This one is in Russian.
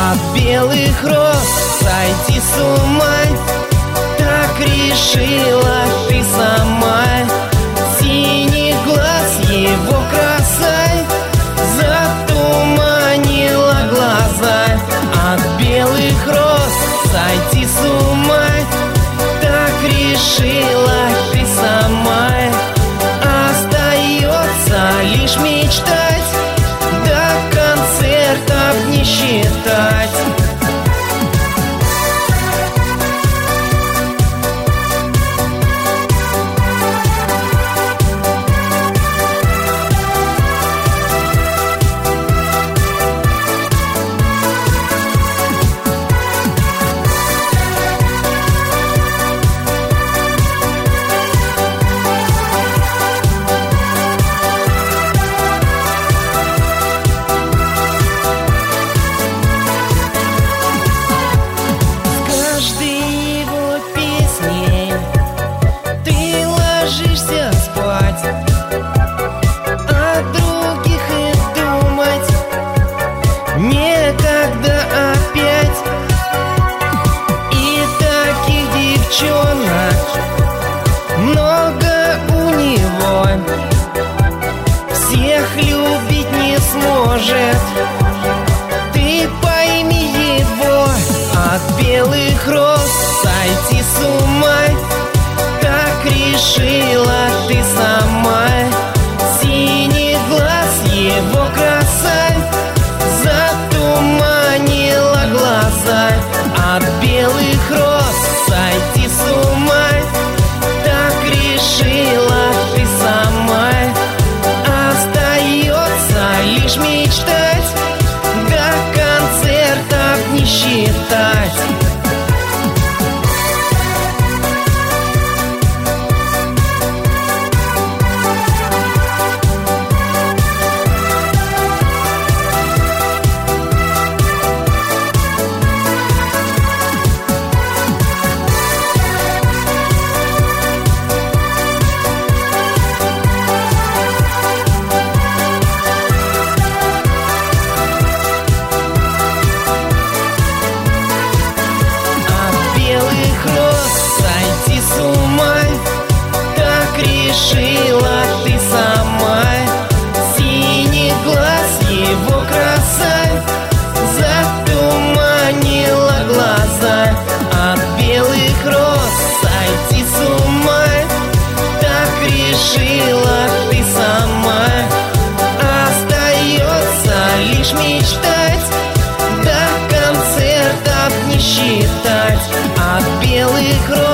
От белых роз сойти с ума, так решила ты сама. Синий глаз его краса затуманила глаза. От белых роз сойти с ума, так решила ты сама. Остается лишь мечтать, до концертов не считать. Некогда опять. И таких девчонок много у него, всех любить не сможет. Ты пойми его. От белых роз сойти с ума, так решила ты сама. Синий глаз его краса затуманила глаза. От белых роз сойти с ума, так решила ты сама. Остается лишь мечтать, до концертов не считать. Сойти с ума, так решила ты сама. Синий глаз его краса затуманила глаза. От белых роз сойти с ума, так решила ты сама. Остается лишь мечтать, до концертов не считать. От белых роз